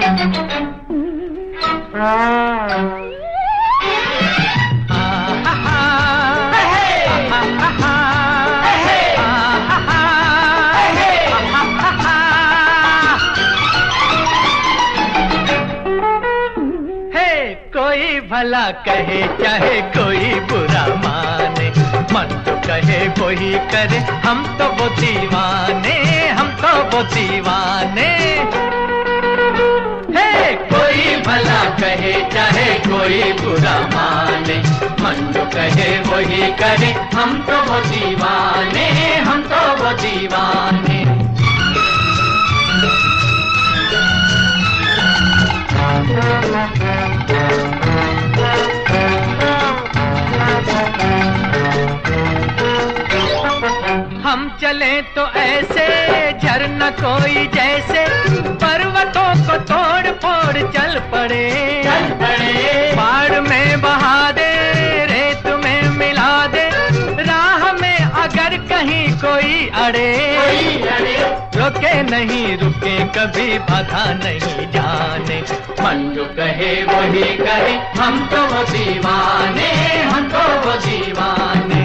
कोई भला कहे चाहे कोई बुरा माने, मन तो कहे वही करे, हम तो वो दीवाने, हम तो वो दीवाने। हे कोई भला कहे चाहे कोई बुरा माने, मन तो कहे वही करे, हम तो वो दीवाने, हम तो वो दीवाने। हम चले तो ऐसे झरना कोई जैसे, पर्वतों को तोड़ फोड़ चल पड़े, पहाड़ में बहा दे, रेत में मिला दे, राह में अगर कहीं कोई अड़े, रुके नहीं रुके कभी बाधा नहीं जाने, मन जो कहे वही करे, हम तो वो दीवाने, हम तो वो दीवाने।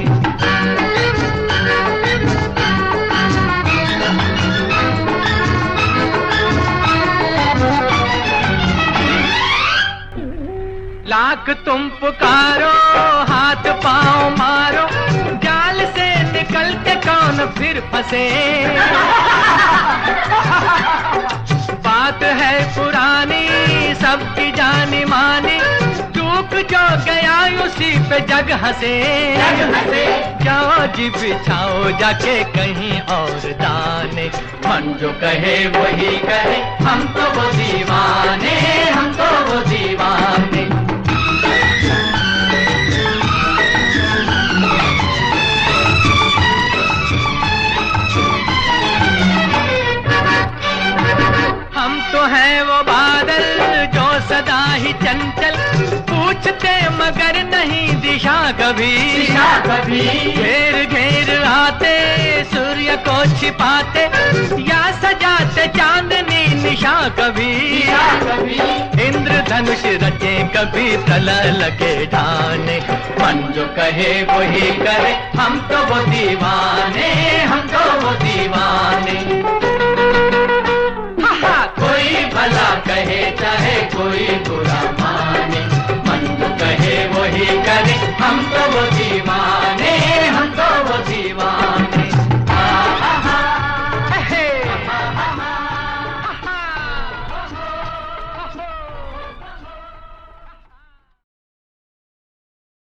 लाख तुम पुकारो, हाथ पांव मारो, जाल से निकल के कौन फिर फंसे। बात है पुरानी सबकी जानी मानी, चूक जो गया उसी पे जग हंसे। जाओ जी बिछाओ जाके कहीं और दाने, मन जो कहे वही करे, हम तो वो दीवाने, हम तो वो दीवाने। हम तो हैं वो बादल जो सदा ही चंचल, पूछते मगर नहीं दिशा कभी, घेर घेर आते सूर्य को छिपाते, या सजाते चांदनी निशा कभी, इंद्रधनुष रचे कभी प्रलय लगे ढाने, मन जो कहे वही करे, हम तो वो दीवाने, हम तो वो दीवाने।